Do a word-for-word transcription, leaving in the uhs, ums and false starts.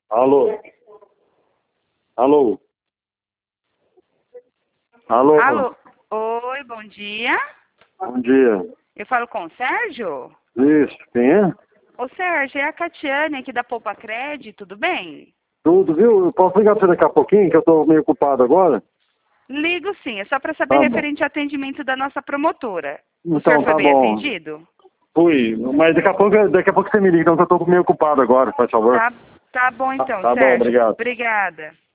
Alô? Alô? Alô? Alô? Oi, bom dia. Bom dia. Eu falo com o Sérgio? Isso, quem é? Ô, Sérgio, é a Catiane aqui da Poupa Cred, tudo bem? Tudo, viu? Eu posso ligar pra você daqui a pouquinho, que eu tô meio ocupado agora? Ligo sim, é só para saber Tá bom. referente ao atendimento da nossa promotora. O Então, senhor foi tá bem bom. atendido? Fui, mas daqui a pouco, daqui a pouco você me liga, então que eu tô meio ocupado agora, faz favor. Tá, tá bom Tá, então, tá bom, Sérgio. obrigado. Obrigada.